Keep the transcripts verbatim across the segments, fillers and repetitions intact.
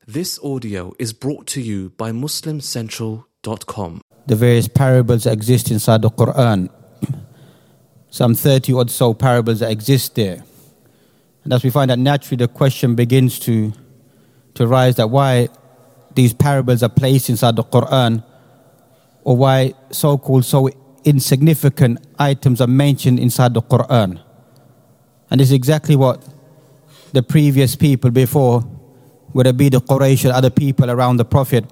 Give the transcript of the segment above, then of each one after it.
This audio is brought to you by Muslim Central dot com. The various parables that exist inside the Quran. Some thirty or so parables that exist there. And as we find that naturally the question begins to, to rise that why these parables are placed inside the Quran, or why so-called so insignificant items are mentioned inside the Quran. And this is exactly what the previous people before, whether it be the Quraysh or other people around the Prophet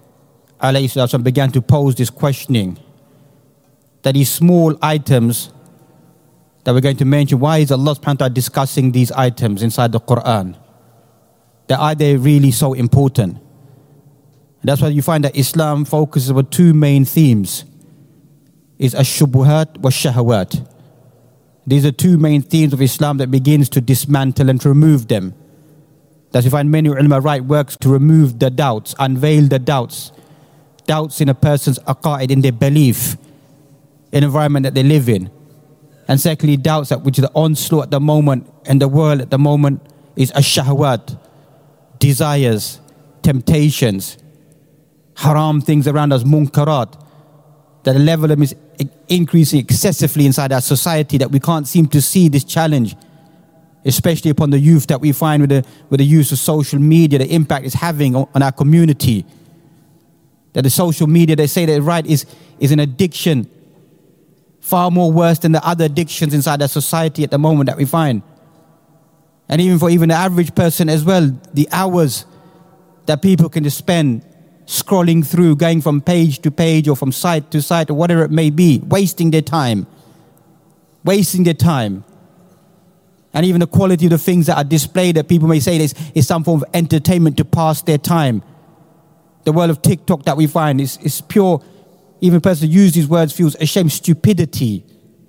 ﷺ, began to pose this questioning. That these small items that we're going to mention, why is Allah subhanahu wa ta'ala discussing these items inside the Quran? That are they really so important? And that's why you find that Islam focuses on two main themes. Is ash-shubuhat wa shahawat. These are two main themes of Islam that begins to dismantle and to remove them. That's why you find many ulama write works to remove the doubts, unveil the doubts. Doubts in a person's aqa'id, in their belief, in the environment that they live in. And secondly, doubts that which is the onslaught at the moment and the world at the moment is ash-shahawat, desires, temptations, haram things around us, munkarat, that the level of them is increasing excessively inside our society, that we can't seem to see this challenge, especially upon the youth that we find with the, with the use of social media, the impact it's having on, on our community. That the social media, they say that right, is, is an addiction, far more worse than the other addictions inside our society at the moment that we find. And even for even the average person as well, the hours that people can just spend scrolling through, going from page to page or from site to site or whatever it may be, wasting their time, wasting their time. And even the quality of the things that are displayed that people may say is, is some form of entertainment to pass their time. The world of TikTok that we find is, is pure, even a person who uses these words feels ashamed, stupidity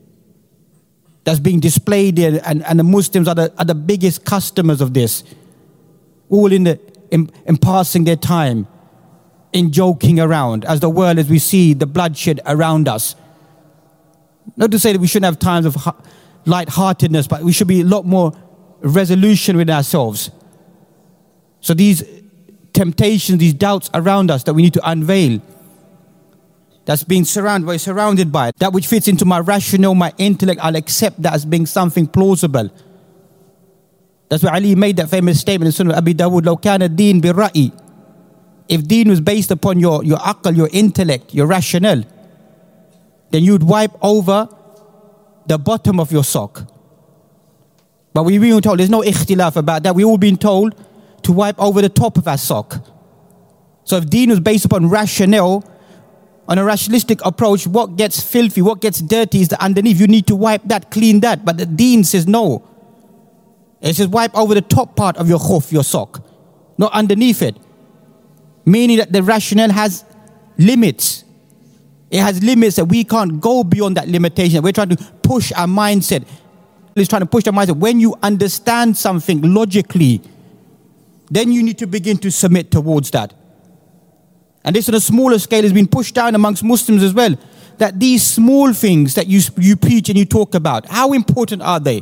that's being displayed there, and, and the Muslims are the, are the biggest customers of this, all in, the, in, in passing their time, in joking around, as the world, as we see the bloodshed around us. Not to say that we shouldn't have times of light-heartedness, but we should be a lot more resolution with ourselves. So these temptations, these doubts around us that we need to unveil, that's being surrounded, we're surrounded by it. That which fits into my rationale, my intellect, I'll accept that as being something plausible. That's why Ali made that famous statement in Sunnah Abi Dawud, لو كان الدين بالرأي. If deen was based upon your, your aql, your intellect, your rationale, then you'd wipe over the bottom of your sock. But we've been told, there's no ikhtilaf about that. We've all been told to wipe over the top of our sock. So if deen was based upon rationale, on a rationalistic approach, what gets filthy, what gets dirty is the underneath. You need to wipe that, clean that. But the deen says no. It says wipe over the top part of your khuf, your sock, not underneath it. Meaning that the rationale has limits. It has limits that we can't go beyond that limitation. We're trying to push our mindset. It's trying to push our mindset. When you understand something logically, then you need to begin to submit towards that. And this on a smaller scale has been pushed down amongst Muslims as well. That these small things that you, you preach and you talk about, how important are they?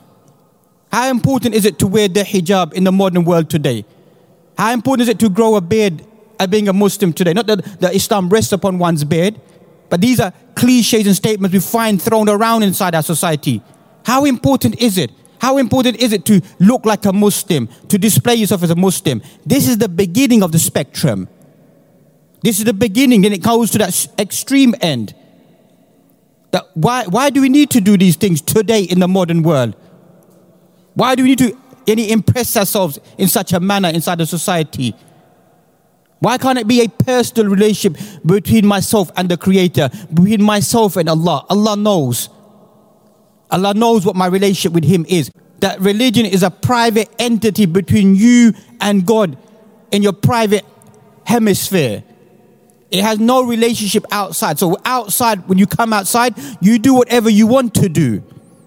How important is it to wear the hijab in the modern world today? How important is it to grow a beard as being a Muslim today? Not that, that Islam rests upon one's beard, but these are cliches and statements we find thrown around inside our society. How important is it? How important is it to look like a Muslim, to display yourself as a Muslim? This is the beginning of the spectrum. This is the beginning, and it goes to that extreme end. That why, why do we need to do these things today in the modern world? Why do we need to any impress ourselves in such a manner inside the society? Why can't it be a personal relationship between myself and the Creator, between myself and Allah? Allah knows. Allah knows what my relationship with Him is. That religion is a private entity between you and God in your private hemisphere. It has no relationship outside. So outside, when you come outside, you do whatever you want to do.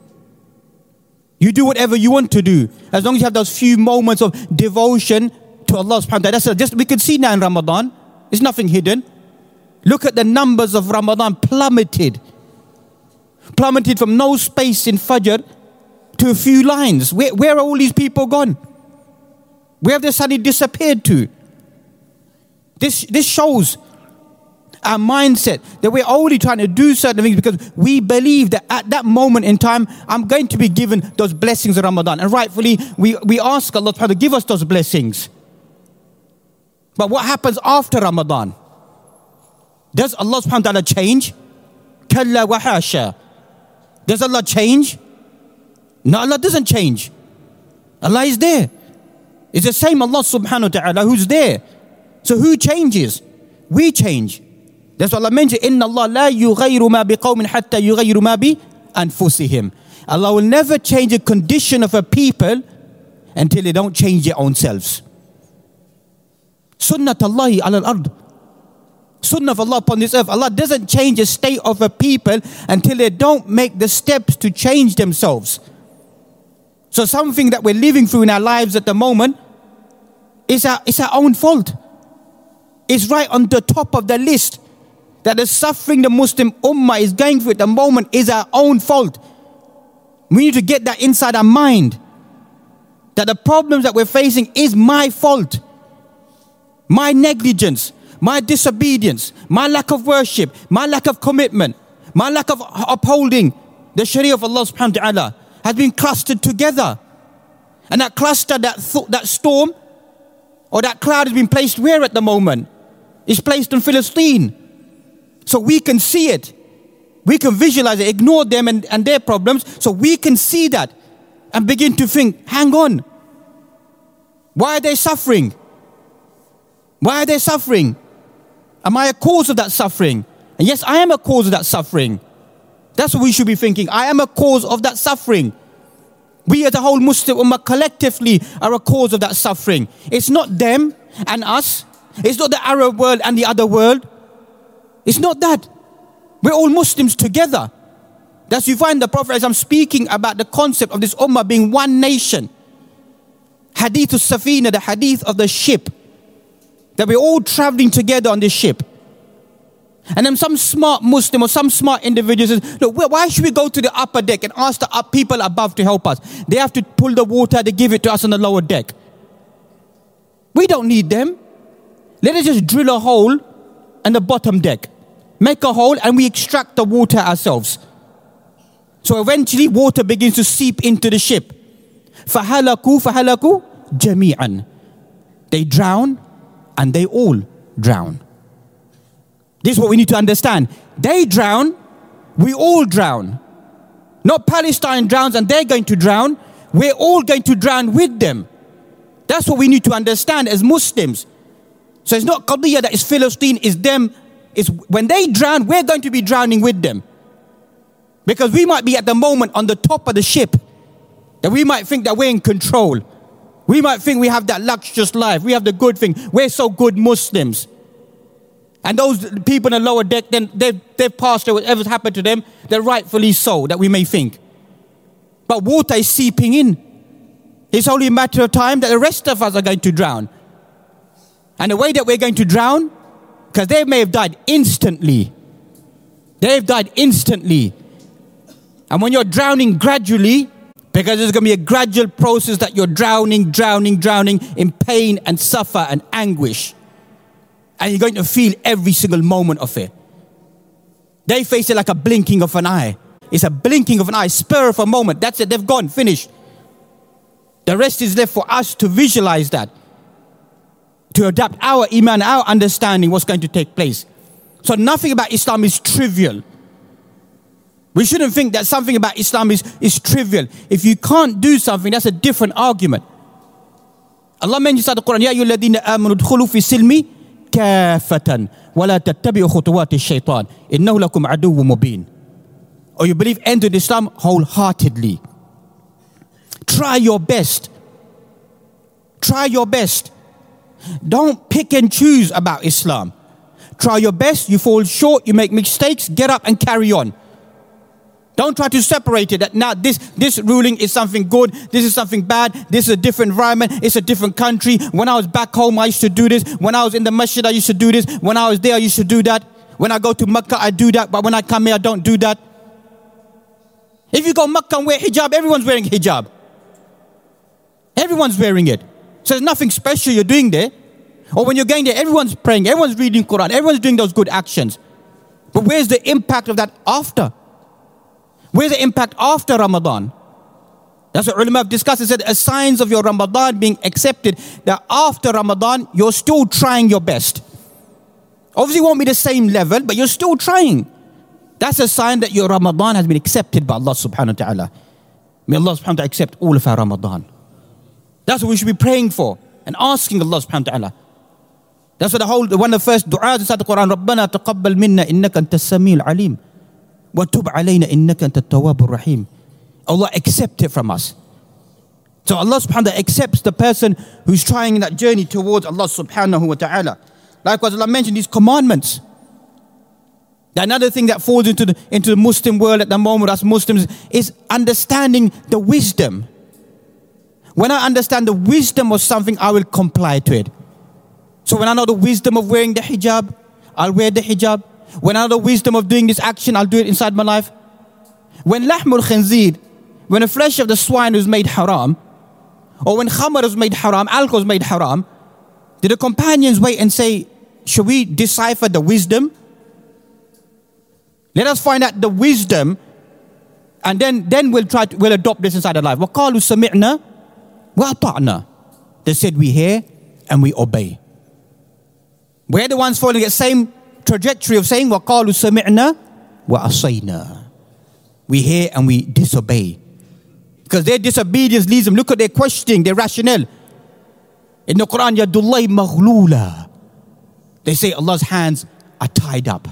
You do whatever you want to do. As long as you have those few moments of devotion to Allah subhanahu wa ta'ala. That's just, we can see now in Ramadan. There's nothing hidden. Look at the numbers of Ramadan plummeted. Plummeted from no space in Fajr to a few lines. Where, where are all these people gone? Where have they suddenly disappeared to? This, this shows our mindset that we're only trying to do certain things because we believe that at that moment in time, I'm going to be given those blessings of Ramadan. And rightfully, we, we ask Allah to give us those blessings. But what happens after Ramadan? Does Allah subhanahu wa ta'ala change? Kalla wa hasha. Does Allah change? No, Allah doesn't change. Allah is there. It's the same Allah subhanahu wa ta'ala who's there. So who changes? We change. That's what Allah mentioned. Inna Allah la yughayyiru ma biqawmin hatta yughayyiru ma bi anfusihim. Allah will never change the condition of a people until they don't change their own selves. Sunnat Allahi ala al-ard. Sunnah of Allah upon this earth. Allah doesn't change the state of a people until they don't make the steps to change themselves. So something that we're living through in our lives at the moment is our, it's our own fault. It's right on the top of the list. That the suffering the Muslim Ummah is going through at the moment is our own fault. We need to get that inside our mind. That the problems that we're facing is my fault. My negligence, my disobedience, my lack of worship, my lack of commitment, my lack of upholding the Sharia of Allah subhanahu wa ta'ala has been clustered together. And that cluster, that, th- that storm, or that cloud has been placed where at the moment? It's placed in Palestine. So we can see it. We can visualize it, ignore them and, and their problems. So we can see that and begin to think, hang on. Why are they suffering? Why are they suffering? Am I a cause of that suffering? And yes, I am a cause of that suffering. That's what we should be thinking. I am a cause of that suffering. We as a whole Muslim Ummah collectively are a cause of that suffering. It's not them and us. It's not the Arab world and the other world. It's not that. We're all Muslims together. That's you find the Prophet as I'm speaking about the concept of this Ummah being one nation. Hadith al-Safina, the hadith of the ship. That we're all traveling together on this ship. And then some smart Muslim or some smart individual says, look, why should we go to the upper deck and ask the people above to help us? They have to pull the water, they give it to us on the lower deck. We don't need them. Let us just drill a hole in the bottom deck. Make a hole and we extract the water ourselves. So eventually water begins to seep into the ship. فَحَلَكُوا فَحَلَكُوا جَمِيعًا. They drown and they all drown. This is what we need to understand. They drown, we all drown. Not Palestine drowns and they're going to drown. We're all going to drown with them. That's what we need to understand as Muslims. So it's not Qadiyya that is Palestine, it's them. It's when they drown, we're going to be drowning with them. Because we might be at the moment on the top of the ship. That we might think that we're in control. We might think we have that luxurious life. We have the good thing. We're so good Muslims. And those people in the lower deck, then they've, they've passed through whatever's happened to them. They're rightfully so, that we may think. But water is seeping in. It's only a matter of time that the rest of us are going to drown. And the way that we're going to drown, because they may have died instantly. They've died instantly. And when you're drowning gradually, because there's going to be a gradual process that you're drowning, drowning, drowning in pain and suffer and anguish. And you're going to feel every single moment of it. They face it like a blinking of an eye. It's a blinking of an eye, spur of a moment. That's it, they've gone, finished. The rest is left for us to visualize that. To adapt our iman, our understanding what's going to take place. So nothing about Islam is trivial. We shouldn't think that something about Islam is, is trivial. If you can't do something, that's a different argument. Allah mentions in the Quran, Ya ayyuhalladhina amanu udkhulu fi silmi kafatan wa la tattabi'u khutuwati shaitan innahu lakum aduwwun mubin. Or you believe, enter Islam wholeheartedly. Try your best. Try your best. Don't pick and choose about Islam. Try your best, you fall short, you make mistakes, get up and carry on. Don't try to separate it that now this, this ruling is something good, this is something bad, this is a different environment, it's a different country. When I was back home, I used to do this. When I was in the masjid, I used to do this. When I was there, I used to do that. When I go to Makkah, I do that. But when I come here, I don't do that. If you go Makkah and wear hijab, everyone's wearing hijab. Everyone's wearing it. So there's nothing special you're doing there. Or when you're going there, everyone's praying, everyone's reading Quran, everyone's doing those good actions. But where's the impact of that after? Where's the impact after Ramadan? That's what ulama have discussed. They said, as signs of your Ramadan being accepted, that after Ramadan, you're still trying your best. Obviously, it won't be the same level, but you're still trying. That's a sign that your Ramadan has been accepted by Allah subhanahu wa ta'ala. May Allah subhanahu wa ta'ala accept all of our Ramadan. That's what we should be praying for and asking Allah subhanahu wa ta'ala. That's what the whole, one of the first du'as inside the Quran, رَبَّنَا تَقَبَّلْ مِنَّا إِنَّكَ أَنْتَ السَّمِيعُ الْعَلِيمُ وَتُبْ عَلَيْنَا إِنَّكَ أَنْتَ التَّوَّابُ الرَّحِيمُ. Allah accept it from us. So Allah subhanahu wa ta'ala accepts the person who's trying that journey towards Allah subhanahu wa ta'ala. Likewise, Allah mentioned these commandments. Another thing that falls into the, into the Muslim world at the moment, as Muslims, is understanding the wisdom. When I understand the wisdom of something, I will comply to it. So when I know the wisdom of wearing the hijab, I'll wear the hijab. When I know the wisdom of doing this action, I'll do it inside my life. When lahmul khinzir, when the flesh of the swine was made haram, or when khamar was made haram, alcohol was made haram, did the companions wait and say, should we decipher the wisdom? Let us find out the wisdom, and then, then we'll try to, we'll adopt this inside our life. وَقَالُوا سَمِعْنَا وَأَطَعْنَا. They said we hear and we obey. We're the ones following the same trajectory of saying وَقَالُوا سَمِعْنَا وَأَصَيْنَا. We hear and we disobey. Because their disobedience leads them. Look at their questioning, their rationale. In the Quran, Yadullahi maghlula. They say Allah's hands are tied up.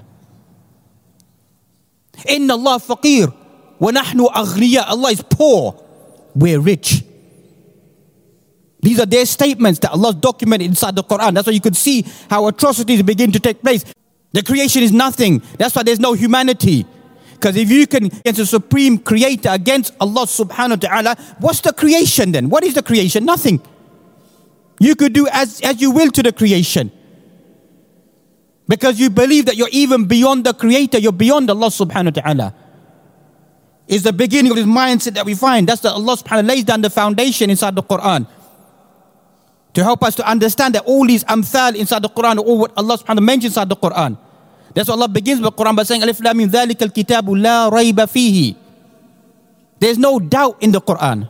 Inna Allah faqir wa nahnu aghniya. Allah is poor, we're rich. These are their statements that Allah documented inside the Quran. That's why you could see how atrocities begin to take place. The creation is nothing. That's why there's no humanity. Because if you can against the supreme creator, against Allah subhanahu wa ta'ala, what's the creation then? What is the creation? Nothing. You could do as, as you will to the creation. Because you believe that you're even beyond the creator, you're beyond Allah subhanahu wa ta'ala. Is the beginning of this mindset that we find. That's that Allah subhanahu wa ta'ala lays down the foundation inside the Quran. To help us to understand that all these amthal inside the Quran, all what Allah subhanahu wa ta'ala mentions inside the Quran. That's why Allah begins the Quran by saying, Alif Lam Mim dhalika al-kitabu la rayba fihi. There's no doubt in the Quran.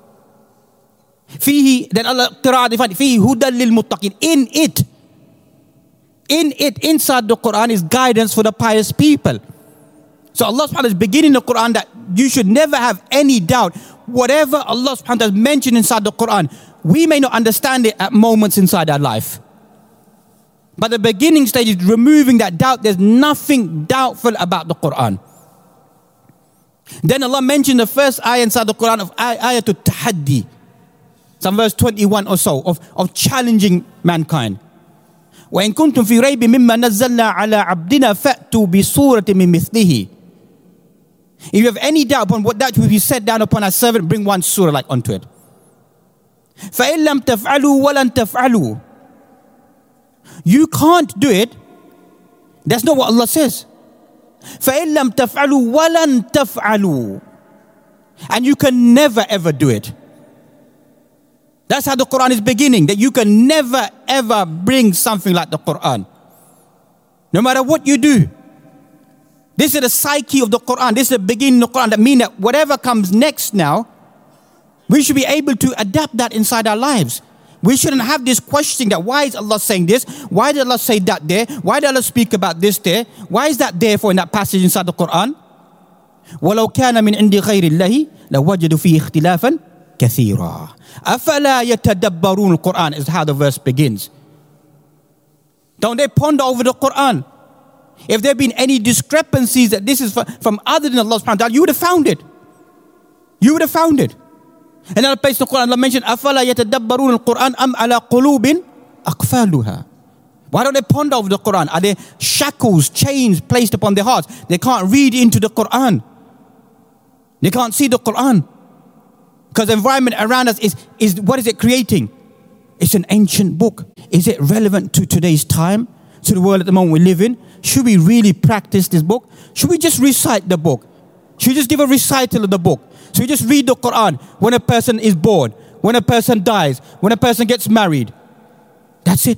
Fihi, then Allah qira'ah defined, fihi hudan lil muttaqin. In it, in it, inside the Quran is guidance for the pious people. So Allah subhanahu wa ta'ala is beginning the Quran that you should never have any doubt. Whatever Allah subhanahu wa ta'ala has mentioned inside the Quran, we may not understand it at moments inside our life. But the beginning stage is removing that doubt. There's nothing doubtful about the Quran. Then Allah mentioned the first ayah inside the Quran of ayatul tahaddi. Some verse twenty-one or so of, of challenging mankind. وَإِن كُنْتُمْ فِي رَيْبٍ مِمَّا نَزَّلْنَا عَلَىٰ عَبْدِنَا فَأْتُوا بِسُورَةٍ مِّن مِثْلِهِ. If you have any doubt upon what that will be set down upon our servant, bring one surah like unto it. فَإِن لَمْ تَفْعَلُوا وَلَن تَفْعَلُوا. You can't do it. That's not what Allah says. فَإِن لَمْ تَفْعَلُوا وَلَن تَفْعَلُوا. And you can never ever do it. That's how the Quran is beginning. That you can never ever bring something like the Quran. No matter what you do. This is the psyche of the Quran. This is the beginning of the Quran. That means that whatever comes next now, we should be able to adapt that inside our lives. We shouldn't have this questioning that why is Allah saying this? Why did Allah say that there? Why did Allah speak about this there? Why is that there for in that passage inside the Quran? وَلَوْ كَانَ مِنْ عِنْدِ غَيْرِ اللَّهِ لَوَجَدُوا فِيهِ اخْتِلَافًا كَثِيرًا أَفَلَا يَتَدَبَّرُونَ. Quran is how the verse begins. Don't they ponder over the Quran? If there have been any discrepancies that this is from other than Allah subhanahu wa ta'ala, you would have found it. You would have found it. Another place in the Quran, Allah mentioned, أَفَلَا يَتَدَبَّرُونَ الْقُرْآنَ أَمْ عَلَىٰ قُلُوبٍ أَقْفَالُهَا. Why don't they ponder over the Quran? Are there shackles, chains placed upon their hearts? They can't read into the Quran. They can't see the Quran. Because the environment around us is, is, what is it creating? It's an ancient book. Is it relevant to today's time? To the world at the moment we live in? Should we really practice this book? Should we just recite the book? Should we just give a recital of the book? So you just read the Quran when a person is born, when a person dies, when a person gets married. That's it.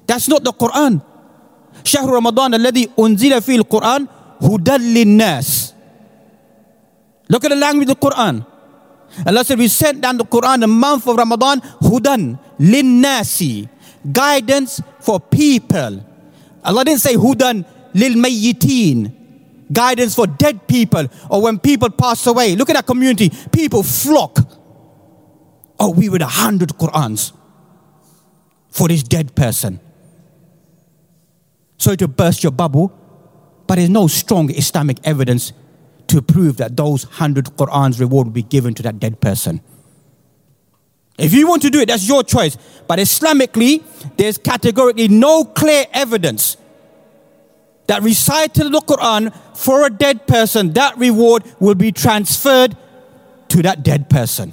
That's not the Quran. شهر رمضان الذي أنزل فيه القرآن هدى للناس. Look at the language of the Quran. Allah said, we sent down the Quran the month of Ramadan, hudan linnasi, guidance for people. Allah didn't say hudan lil mayyitin, guidance for dead people or when people pass away. Look at that community. People flock. Oh, we read a hundred Qurans for this dead person. Sorry to burst your bubble, but there's no strong Islamic evidence to prove that those hundred Qur'ans reward will be given to that dead person. If you want to do it, that's your choice. But Islamically, there's categorically no clear evidence that recital of the Quran for a dead person, that reward will be transferred to that dead person.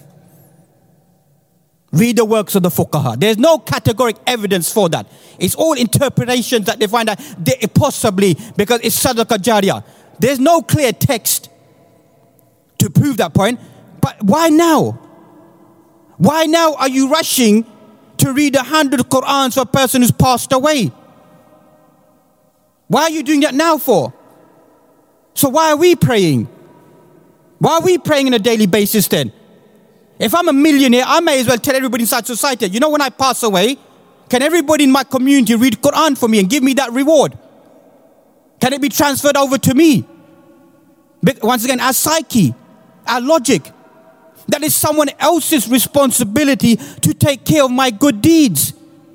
Read the works of the fuqaha. There's no categoric evidence for that. It's all interpretations that they find that they, possibly because it's sadaqah jariyah. There's no clear text to prove that point. But why now? Why now are you rushing to read a hundred Qur'ans for a person who's passed away? Why are you doing that now for? So why are we praying? Why are we praying on a daily basis then? If I'm a millionaire, I may as well tell everybody inside society, you know, when I pass away, can everybody in my community read Quran for me and give me that reward? Can it be transferred over to me? But once again, our psyche, our logic, that is someone else's responsibility to take care of my good deeds.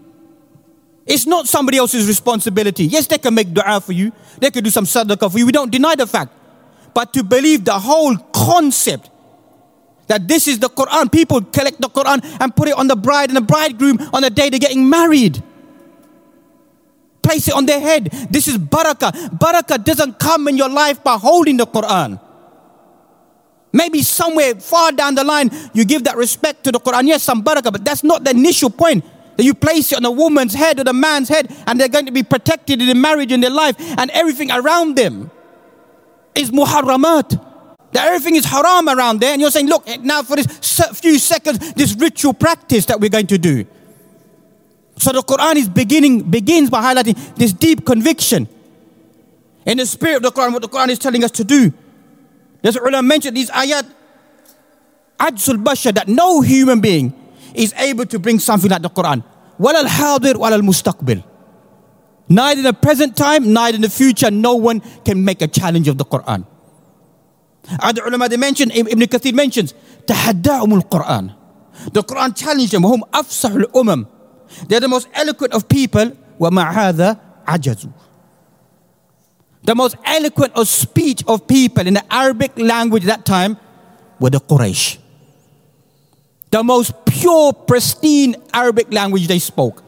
It's not somebody else's responsibility. Yes, they can make dua for you. They can do some sadaqah for you. We don't deny the fact. But to believe the whole concept that this is the Quran, people collect the Quran and put it on the bride and the bridegroom on the day they're getting married. Place it on their head. This is barakah. Barakah doesn't come in your life by holding the Quran. Maybe somewhere far down the line, you give that respect to the Quran. Yes, some barakah, but that's not the initial point. That you place it on a woman's head or the man's head and they're going to be protected in their marriage and their life and everything around them is muharramat. That everything is haram around there and you're saying, look, now for this few seconds, this ritual practice that we're going to do. So the Quran is beginning, begins by highlighting this deep conviction in the spirit of the Quran, what the Quran is telling us to do. There's ulama mentioned these ayat, ajzul bashar, that no human being is able to bring something like the Quran. Wala al-hadir, wala al-mustaqbil. Neither in the present time, neither in the future, no one can make a challenge of the Quran. Other ulama, they mention, Ibn Kathir mentions, tahadda'um al-Quran. The Quran challenged them, wahum afsahul umam. They're the most eloquent of people. وَمَعْ هَذَا عَجَزُوا. The most eloquent of speech of people in the Arabic language at that time were the Quraysh. The most pure, pristine Arabic language they spoke.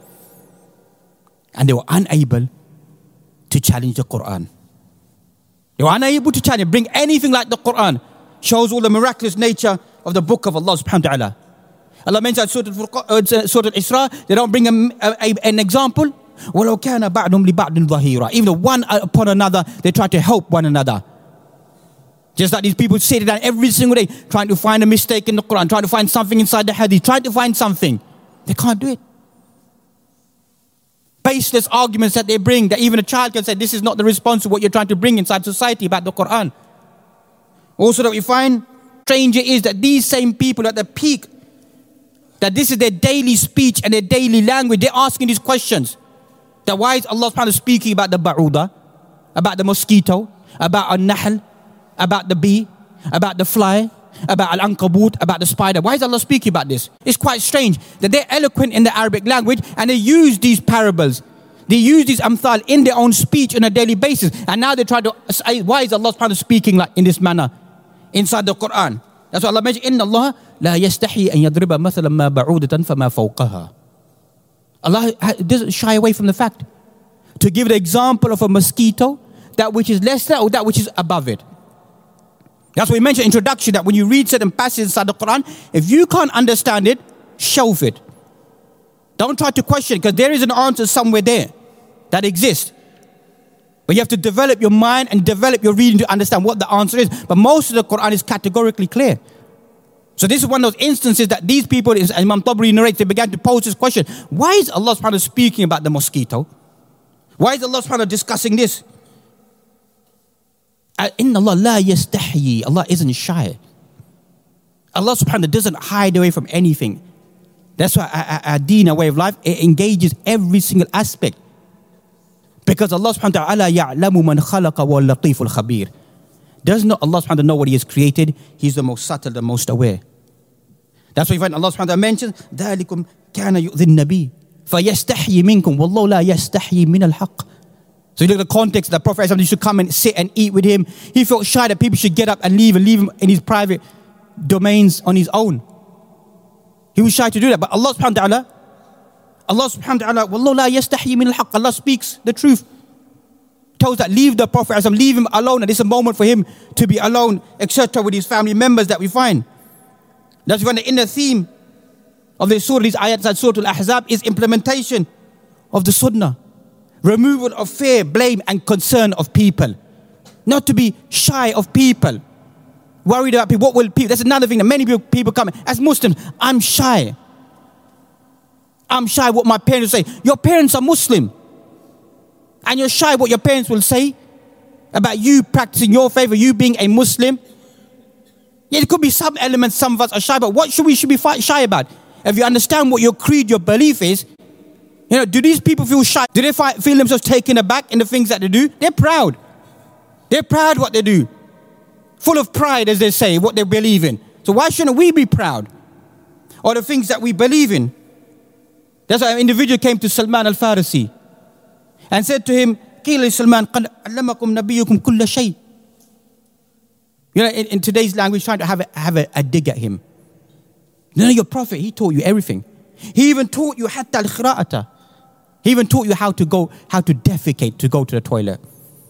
And they were unable to challenge the Quran. They were unable to challenge, bring anything like the Quran. Shows all the miraculous nature of the book of Allah subhanahu wa ta'ala. Allah mentions Surah Al-Isra, they don't bring a, a, an example. وَلَوْ كَانَ بَعْدُمْ لِبَعْدٍ ظَهِيرًا. Even though one upon another, they try to help one another. Just like these people sit down every single day, trying to find a mistake in the Quran, trying to find something inside the hadith, trying to find something. They can't do it. Baseless arguments that they bring, that even a child can say, this is not the response to what you're trying to bring inside society about the Quran. Also that we find, stranger is that these same people at the peak, that this is their daily speech and their daily language, they're asking these questions. That why is Allah subhanahu wa ta'ala speaking about the ba'uda, about the mosquito, about al-nahl, about the bee, about the fly, about al-ankabut, about the spider? Why is Allah speaking about this? It's quite strange that they're eloquent in the Arabic language and they use these parables. They use these amthal in their own speech on a daily basis. And now they try to say, why is Allah subhanahu wa ta'ala speaking like in this manner inside the Quran? That's why Allah mentioned, Inna Allah la yastahi an yadriba mathalan ma ba'udatan fama fawqaha. Allah doesn't shy away from the fact to give the example of a mosquito, that which is less than or that which is above it. That's why we mentioned in introduction that when you read certain passages inside the Quran, if you can't understand it, shelve it. Don't try to question it, because there is an answer somewhere there that exists. But you have to develop your mind and develop your reading to understand what the answer is. But most of the Quran is categorically clear. So this is one of those instances that these people, as Imam Tabari narrates, they began to pose this question. Why is Allah subhanahu wa ta'ala speaking about the mosquito? Why is Allah subhanahu wa ta'ala discussing this? Inna Allah la yastahyi. Allah isn't shy. Allah subhanahu wa ta'ala doesn't hide away from anything. That's why our, our deen, our way of life, it engages every single aspect. Because Allah subhanahu wa ta'ala ya'lamu man khalaqa wa latiful khabir. Does not Allah subhanahu wa ta'ala know what He has created? He's the most subtle, the most aware. That's why you find Allah subhanahu wa ta'ala mentions, ذَلِكُمْ كَانَ يُؤْذِي النَّبِيِّ فَيَسْتَحْيِ مِنْكُمْ وَاللَّهُ لَا يَسْتَحْيِ مِنَ الْحَقِّ. So you look at the context, the Prophet used to come and sit and eat with him. He felt shy that people should get up and leave and leave him in his private domains on his own. He was shy to do that. But Allah subhanahu wa ta'ala, Allah subhanahu wa ta'ala, وَاللَّهُ لَا يَسْتَحْيِ مِنَ الْحَقِّ. Allah speaks the truth. Tells that leave the Prophet, leave him alone. And it's a moment for him to be alone, et cetera, with his family members that we find. That's when the inner theme of the surah, these ayats at Surah Al-Ahzab, is implementation of the sunnah. Removal of fear, blame, and concern of people. Not to be shy of people. Worried about people. What will people? That's another thing that many people come. As Muslims, I'm shy. I'm shy what my parents say. Your parents are Muslim. And you're shy what your parents will say about you practicing your faith, or you being a Muslim. Yeah, there could be some elements, some of us are shy, but what should we should be shy about? If you understand what your creed, your belief is, you know, do these people feel shy? Do they feel themselves taken aback in the things that they do? They're proud. They're proud what they do. Full of pride, as they say, what they believe in. So why shouldn't we be proud? Or the things that we believe in. That's why an individual came to Salman al-Farisi and said to him, قِيلَ Salman, قَدْ عَلَّمَكُمْ نَبِيُّكُمْ كُلَّ شَيْءٍ. You know, in, in today's language, trying to have, a, have a, a dig at him. No, no, your prophet, he taught you everything. He even taught you hatta al-khira'ata. He even taught you how to go, how to defecate, to go to the toilet.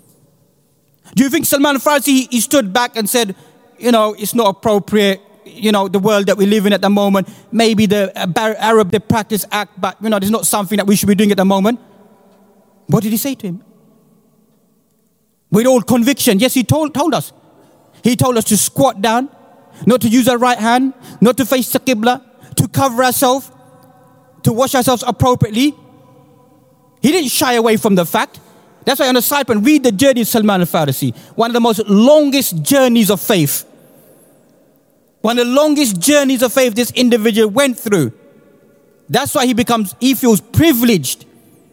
Do you think Salman al-Farisi, he, he stood back and said, you know, it's not appropriate, you know, the world that we live in at the moment, maybe the uh, Arab, the Practice Act, but, you know, there's not something that we should be doing at the moment. What did he say to him? With all conviction, yes, he told, told us. He told us to squat down, not to use our right hand, not to face the Qibla, to cover ourselves, to wash ourselves appropriately. He didn't shy away from the fact. That's why on the side point, read the journey of Salman al-Farisi, one of the most longest journeys of faith. One of the longest journeys of faith this individual went through. That's why he becomes, he feels privileged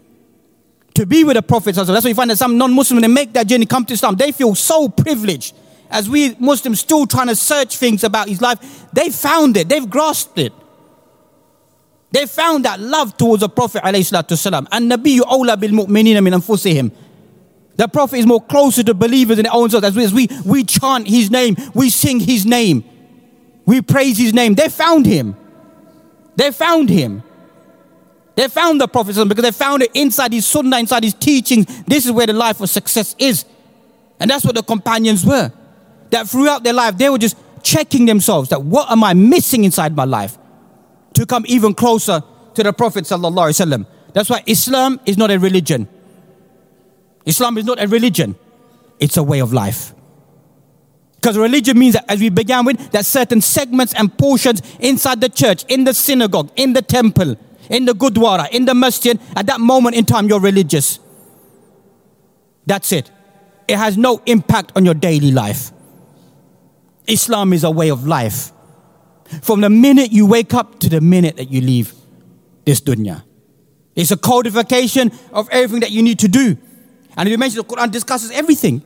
to be with the Prophet. That's why you find that some non-Muslims, when they make that journey, come to Islam, they feel so privileged. As we Muslims still trying to search things about his life, they found it, they've grasped it. They found that love towards the Prophet ﷺ. An-Nabiyyu awla bil mu'minina min anfusihim. The Prophet is more closer to believers than their own selves. As we, as we, we chant his name, we sing his name, we praise his name. They found him. They found him. They found the Prophet because they found it inside his sunnah, inside his teachings. This is where the life of success is. And that's what the companions were. That throughout their life, they were just checking themselves that what am I missing inside my life to come even closer to the Prophet sallallahu alaihi wasallam. That's why Islam is not a religion. Islam is not a religion. It's a way of life. Because religion means that, as we began with, that certain segments and portions inside the church, in the synagogue, in the temple, in the gurdwara, in the masjid, at that moment in time, you're religious. That's it. It has no impact on your daily life. Islam is a way of life. From the minute you wake up to the minute that you leave this dunya. It's a codification of everything that you need to do. And you mentioned the Quran discusses everything.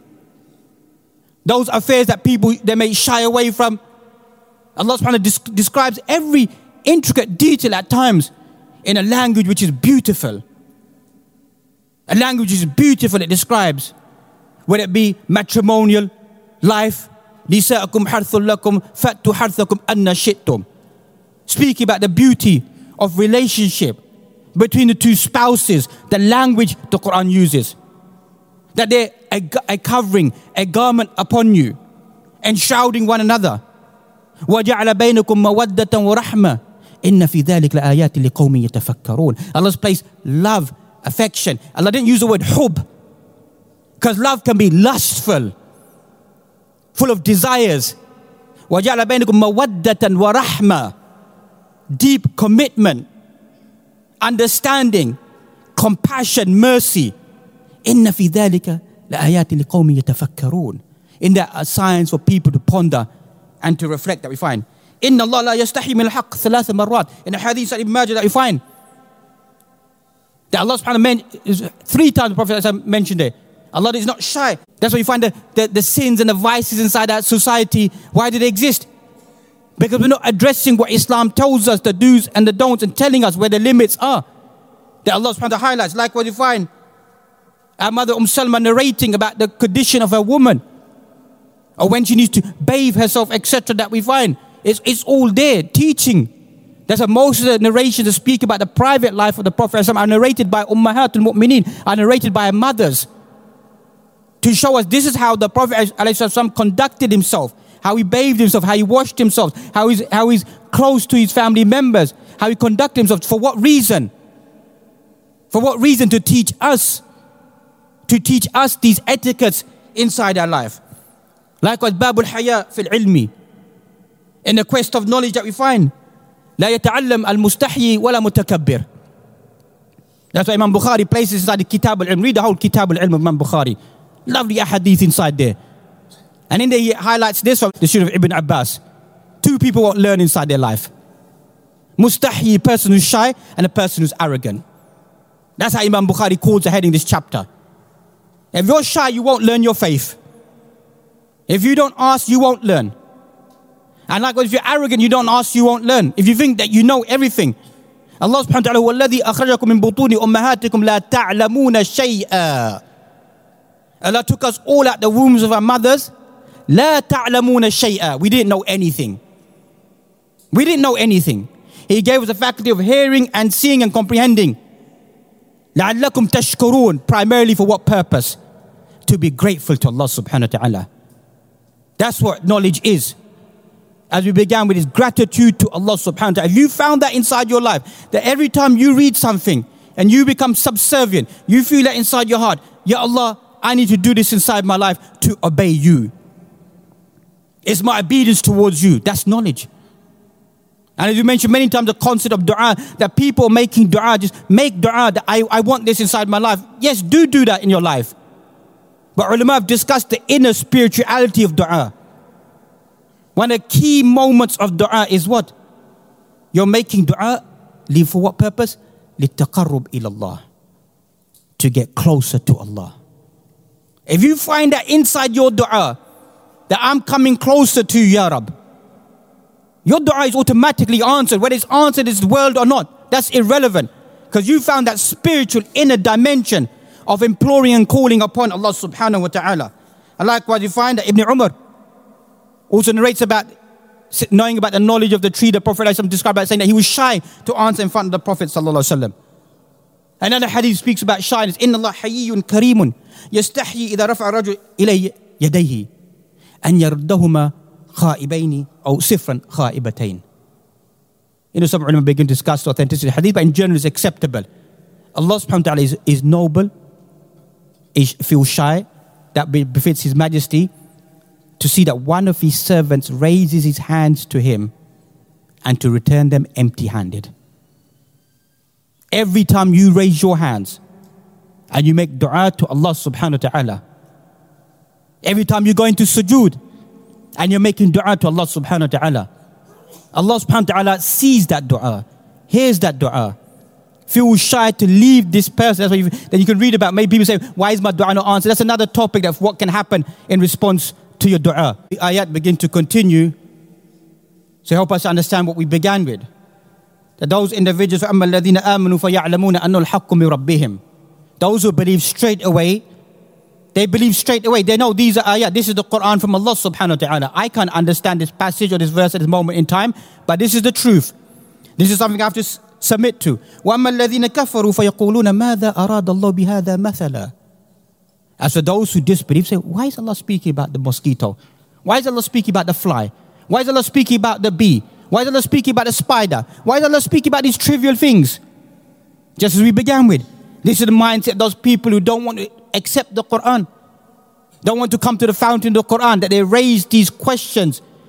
Those affairs that people, they may shy away from. Allah subhanahu wa ta'ala describes every intricate detail at times in a language which is beautiful. A language which is beautiful, it describes. Whether it be matrimonial life, نِسَاءَكُمْ حَرْثٌ لَكُمْ فَأْتُوا حَرْثَكُمْ أَنَّ شِئْتُمْ. Speaking about the beauty of relationship between the two spouses, the language the Quran uses. That they're a, a covering, a garment upon you, enshrouding one another. وَجَعَلَ بَيْنَكُمْ مَوَدَّةً وَرَحْمَةً إِنَّ فِي ذَلِكَ لَآيَاتٍ لِقَوْمٍ يَتَفَكَّرُونَ. Allah's placed love, affection. Allah didn't use the word hub, because love can be lustful, full of desires. وَجَعْلَ بَيْنَكُمْ مَوَدَّةً وَرَحْمَةً. Deep commitment, understanding, compassion, mercy. إِنَّ فِي ذَلِكَ لَآيَاتٍ لِقَوْمٍ يَتَفَكَّرُونَ. In that are signs for people to ponder and to reflect that we find. إِنَّ اللَّهَ لَا يَسْتَحِي مِنَ الْحَقِّ ثَلَاثَ مَرَّاتٍ. In the hadith of Ibn Majah that we find, that Allah subhanahu wa ta'ala, three times the Prophet mentioned it. Allah is not shy. That's why you find the, the, the sins and the vices inside that society. Why do they exist? Because we're not addressing what Islam tells us, the do's and the don'ts, and telling us where the limits are. That Allah subhanahu wa ta'ala highlights. Like what you find our mother Umm Salma narrating about the condition of a woman, or when she needs to bathe herself, et cetera. That we find. It's, it's all there, teaching. That's why most of the narrations that speak about the private life of the Prophet are narrated by Ummahatul Mu'mineen, are narrated by mothers, to show us this is how the Prophet ﷺ conducted himself, how he bathed himself, how he washed himself, how he's, how he's close to his family members, how he conducted himself. For what reason? For what reason? To teach us, to teach us these etiquettes inside our life. Likewise, Babul Haya fil Ilmi, in the quest of knowledge that we find. لا يتعلم المستحيي ولا متكبر. That's why Imam Bukhari places inside the Kitab al-Ilm. Read the whole Kitab al-Ilm of Imam Bukhari. Lovely ahadith inside there. And in there he highlights this from the student of Ibn Abbas. Two people won't learn inside their life. Mustahyi, a person who's shy, and a person who's arrogant. That's how Imam Bukhari calls the heading this chapter. If you're shy, you won't learn your faith. If you don't ask, you won't learn. And likewise, if you're arrogant, you don't ask, you won't learn. If you think that you know everything. Allah subhanahu wa ta'ala, وَالَّذِي أَخْرَجَكُم مِّن بُطُونِ أُمَّهَاتِكُمْ لَا تَعْلَمُونَ شَيْئًا. Allah took us all out the wombs of our mothers. لَا تَعْلَمُونَ شَيْئًا. We didn't know anything. We didn't know anything. He gave us the faculty of hearing and seeing and comprehending. لَعَلَّكُمْ تَشْكُرُونَ. Primarily for what purpose? To be grateful to Allah subhanahu wa ta'ala. That's what knowledge is. As we began with, is gratitude to Allah subhanahu wa ta'ala. If you found that inside your life, that every time you read something and you become subservient, you feel that inside your heart, Ya Allah, I need to do this inside my life to obey you. It's my obedience towards you. That's knowledge. And as you mentioned many times, the concept of dua, that people making dua, just make dua, that I, I want this inside my life. Yes, do do that in your life. But ulama have discussed the inner spirituality of dua. One of the key moments of dua is what? You're making dua, live for what purpose? لِلتَّقَرُّبْ إِلَى اللَّهِ. To get closer to Allah. If you find that inside your dua, that I'm coming closer to you, Ya Rab, your dua is automatically answered. Whether it's answered in this world or not, that's irrelevant. Because you found that spiritual inner dimension of imploring and calling upon Allah subhanahu wa ta'ala. And likewise you find that Ibn Umar also narrates about knowing about the knowledge of the tree. The Prophet described by saying that he was shy to answer in front of the Prophet sallallahu alaihi wasallam. Another hadith speaks about shyness. Inna Allah hayyun kareemun yastahyi idha rafa'a rajul ilayhi yadayhi an yardahuma khaibaini or sifran khaibatain. You know, some ulama begin to discuss the authenticity of the hadith, but in general it's acceptable. Allah subhanahu wa ta'ala is, is noble, is feels shy, that befits His Majesty, to see that one of His servants raises his hands to Him and to return them empty-handed. Every time you raise your hands and you make dua to Allah subhanahu wa ta'ala, every time you go into sujood and you're making dua to Allah subhanahu wa ta'ala, Allah subhanahu wa ta'ala sees that dua, hears that dua, feels shy to leave this person. That's what you, then you can read about. Maybe people say, why is my dua not answered? That's another topic of what can happen in response to your dua. The ayat begin to continue to help us understand what we began with. That those individuals, فَأَمَّا الَّذِينَ آمَنُوا فَيَعْلَمُونَ أَنَّ الْحَقُّ مِنْ رَبِّهِمْ. Those who believe straight away, they believe straight away. They know these are ayat. This is the Quran from Allah subhanahu wa ta'ala. I can't understand this passage or this verse at this moment in time, but this is the truth. This is something I have to submit to. وَأَمَّا الَّذِينَ كَفَرُوا فَيَقُولُونَ مَاذَا أَرَادَ اللَّهُ بِهَذَا مَثَلًا. As for those who disbelieve, say, why is Allah speaking about the mosquito? Why is Allah speaking about the fly? Why is Allah speaking about the bee? Why is Allah speaking about the spider? Why is Allah speaking about these trivial things? Just as we began with. This is the mindset of those people who don't want to accept the Quran. Don't want to come to the fountain of the Quran. That they raise these questions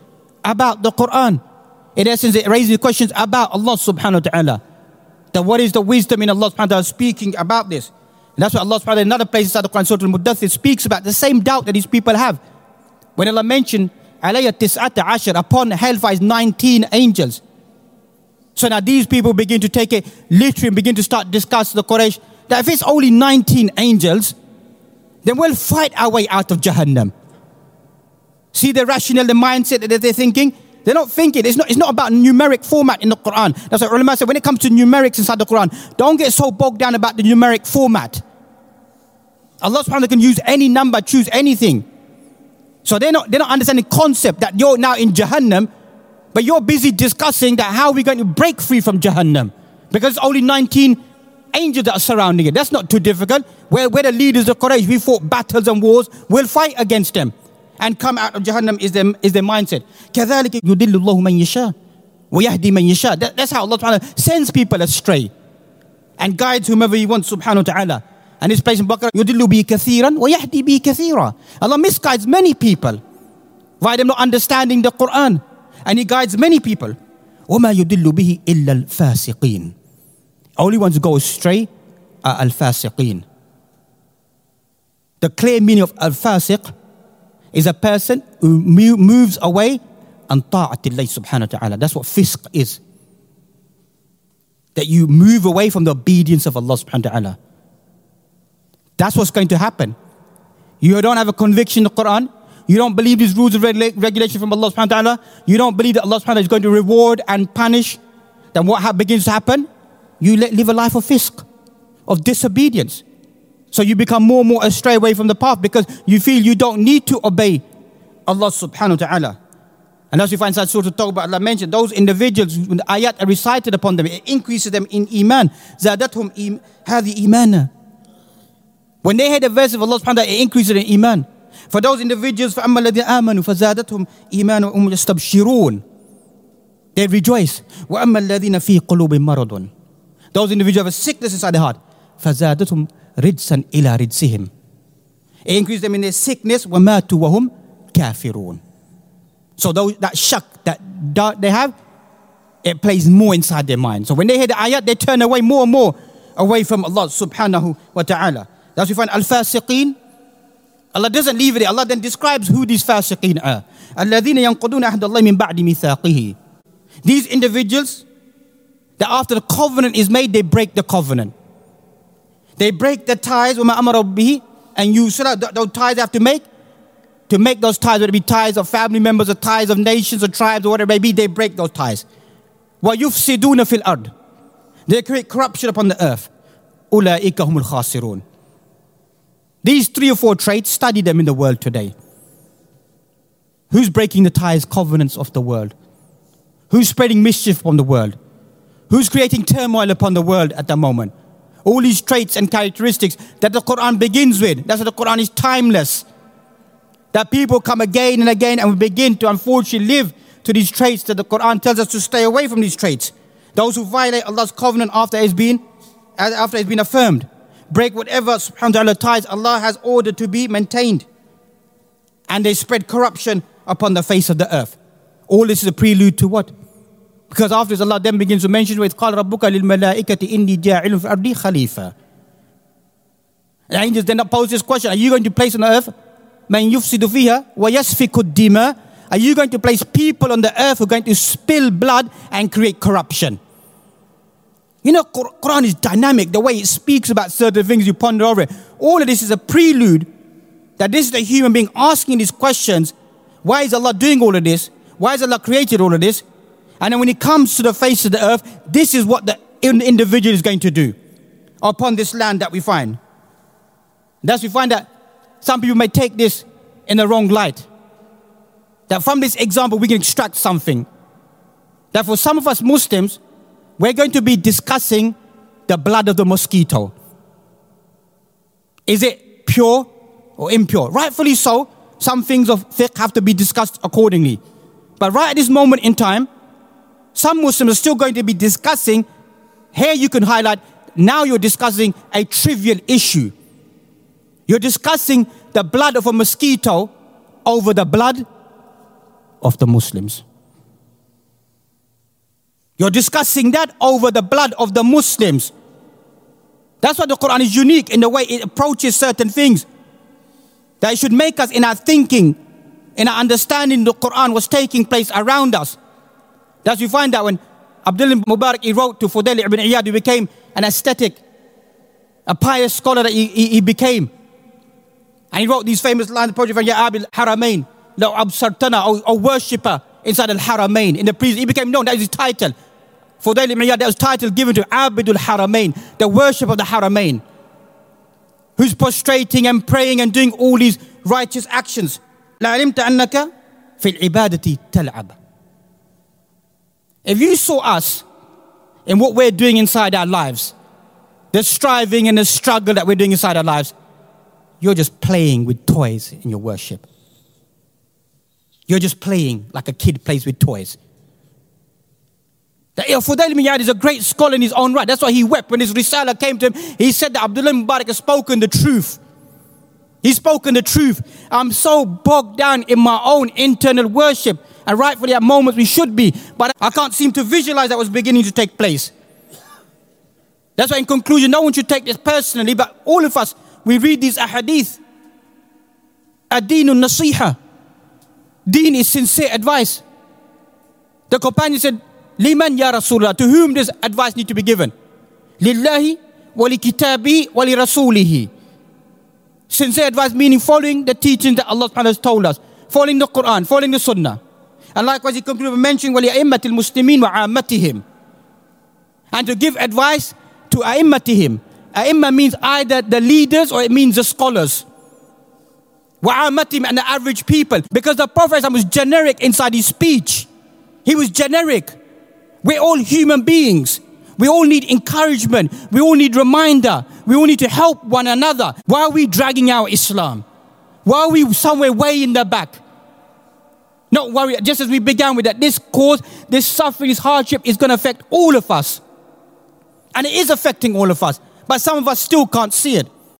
about the Quran. In essence, it raises questions about Allah subhanahu wa ta'ala. That what is the wisdom in Allah subhanahu wa ta'ala speaking about this? And that's what Allah subhanahu wa ta'ala in another place inside the Quran, Surah Al-Muddathir, speaks about the same doubt that these people have. When Allah mentioned, alayya tis'ata ashar, upon hellfire is nineteen angels. So now these people begin to take it literally and begin to start discussing the Quraysh, that if it's only nineteen angels, then we'll fight our way out of Jahannam. See the rationale, the mindset that they're thinking? They're not thinking. It's not, it's not about numeric format in the Quran. That's what ulama said. When it comes to numerics inside the Quran, don't get so bogged down about the numeric format. Allah subhanahu wa ta'ala can use any number, choose anything. So they're not, they're not understanding the concept that you're now in Jahannam, but you're busy discussing that how we're going to break free from Jahannam. Because it's only nineteen angels that are surrounding it. That's not too difficult. We're, we're the leaders of Quraysh. We fought battles and wars. We'll fight against them and come out of Jahannam is their, is their mindset. كَذَلِكَ يُدِلُّ اللَّهُ مَنْ يَشَاءُ وَيَهْدِي مَنْ يَشَاءُ. That, that's how Allah subhanahu wa ta'ala sends people astray and guides whomever He wants subhanahu wa ta'ala. And this place in Baqarah, يُدِلُّ بِهِ كَثِيرًا وَيَهْدِي بِهِ كَثِيرًا. Allah misguides many people by them not understanding the Quran. And He guides many people. وَمَا يُدِلُّ بِهِ إِلَّا الْفَاسِقِينَ. Only ones who go astray are al-fasiqeen. The clear meaning of al-fasiq is a person who moves away an ta'atillah subhanahu wa ta'ala. That's what fisq is. That you move away from the obedience of Allah subhanahu wa ta'ala. That's what's going to happen. You don't have a conviction in the Quran. You don't believe these rules and regula- regulations from Allah subhanahu wa ta'ala. You don't believe that Allah subhanahu wa ta'ala is going to reward and punish. Then what ha- begins to happen? You let, live a life of fisq, of disobedience. So you become more and more astray away from the path because you feel you don't need to obey Allah subhanahu wa ta'ala. And as you find inside Surah At-Tawbah, Allah mentioned those individuals, when the ayat are recited upon them, it increases them in iman. زَادَتْهُمْ إِيم- هَذِي إِيمَانًا. When they hear the verse of Allah subhanahu wa ta'ala, it increases in iman. For those individuals, فَأَمَّا الَّذِينَ آمَنُوا فَزَادَتْهُمْ إِيمَانًا وَهُمْ يَسْتَبْشِرُونَ. They rejoice. وَأَمَّا الَّذِينَ فِي قُلُوبِهِم مَرَضٌ. Those individuals have a sickness inside their heart. فَزَادَتْهُمْ رِجْسًا إِلَى رِجْسِهِمْ. It increases them in their sickness. وَمَاتُوا وَهُمْ كَافِرُونَ. So those, that shak that doubt they have, it plays more inside their mind. So when they hear the ayat, they turn away more and more away from Allah subhanahu wa ta'ala. That's why we find al-fasiqeen. Allah doesn't leave it there. Allah then describes who these fasiqeen are. الَّذِينَ يَنْقُضُونَ أَحْدَ اللَّهِ مِنْ بَعْدِ مِيثَاقِهِ. These individuals, that after the covenant is made, they break the covenant. They break the ties, وَمَا أَمَرَ بِهِ, and you, so that those ties they have to make, to make those ties, whether it be ties of family members or ties of nations or tribes or whatever it may be, they break those ties. وَيُفْسِدُونَ فِي الْأَرْضِ. They create corruption upon the earth. أُولَٰئِكَ هُمُ الْخَاسِرُونَ. These three or four traits, study them in the world today. Who's breaking the ties, covenants of the world? Who's spreading mischief upon the world? Who's creating turmoil upon the world at the moment? All these traits and characteristics that the Quran begins with. That's why the Quran is timeless. That people come again and again and we begin to unfortunately live to these traits that the Quran tells us to stay away from these traits. Those who violate Allah's covenant after it's been, after it's been affirmed. Break whatever subhanahu wa ta'ala ties Allah has ordered to be maintained. And they spread corruption upon the face of the earth. All this is a prelude to what? Because after this, Allah then begins to mention with قَالَ رَبُّكَ لِلْمَلَائِكَةِ إِنِّي جَاعِلٌ فِي الْأَرْضِ خَلِيفَةً. The angels then pose this question: are you going to place on the earth مَنْ يُفْسِدُ فِيهَا وَيَسْفِكُ الدِّمَاءَ? Are you going to place people on the earth who are going to spill blood and create corruption? You know, Quran is dynamic. The way it speaks about certain things, you ponder over it. All of this is a prelude that this is the human being asking these questions. Why is Allah doing all of this? Why has Allah created all of this? And then when it comes to the face of the earth, this is what the individual is going to do upon this land that we find. Thus we find that some people may take this in the wrong light. That from this example we can extract something. That for some of us Muslims, we're going to be discussing the blood of the mosquito. Is it pure or impure? Rightfully so, some things of fiqh have to be discussed accordingly. But right at this moment in time, some Muslims are still going to be discussing, here you can highlight, now you're discussing a trivial issue. You're discussing the blood of a mosquito over the blood of the Muslims. You're discussing that over the blood of the Muslims. That's why the Quran is unique in the way it approaches certain things. That it should make us in our thinking, in our understanding the Quran was taking place around us. That's we find that when Abdullah Mubarak, he wrote to Fudail ibn Iyad, he became an ascetic, a pious scholar that he, he, he became. And he wrote these famous lines, the Prophet, Ya Abil Haramain, La Absartana, or worshipper inside Al-Haramain. In the prison, he became known, that is his title. Fudail ibn Iyad, that was title given to Abidul Haramain, the worship of the Haramain, who's prostrating and praying and doing all these righteous actions. لَعَلِمْتَ أَنَّكَ فِي الْعِبَادَةِ تَلْعَبَ. If you saw us in what we're doing inside our lives, the striving and the struggle that we're doing inside our lives, you're just playing with toys in your worship. You're just playing like a kid plays with toys. The Fudail ibn Iyad is a great scholar in his own right. That's why he wept when his Risala came to him. He said that Abdullah Mubarak has spoken the truth. He's spoken the truth. I'm so bogged down in my own internal worship. And rightfully at moments we should be. But I can't seem to visualize that was beginning to take place. That's why in conclusion, no one should take this personally. But all of us, we read these ahadith. Ad-deenun nasiha. Deen is sincere advice. The companion said, Liman ya Rasulullah, to whom does advice need to be given? Lillahi wa li kitabi wa li rasulihi. Sincere advice meaning following the teaching that Allah has told us, following the Quran, following the Sunnah. And likewise he concluded by mentioning wa li a'immatil muslimin wa 'ammatihim. And to give advice to a'immatihim. A'imma means either the leaders or it means the scholars. Wa 'ammatihim, and the average people. Because the Prophet was generic inside his speech. He was generic. We're all human beings. We all need encouragement. We all need reminder. We all need to help one another. Why are we dragging our Islam? Why are we somewhere way in the back? Not worry, just as we began with that, this cause, this suffering, this hardship is going to affect all of us. And it is affecting all of us. But some of us still can't see it.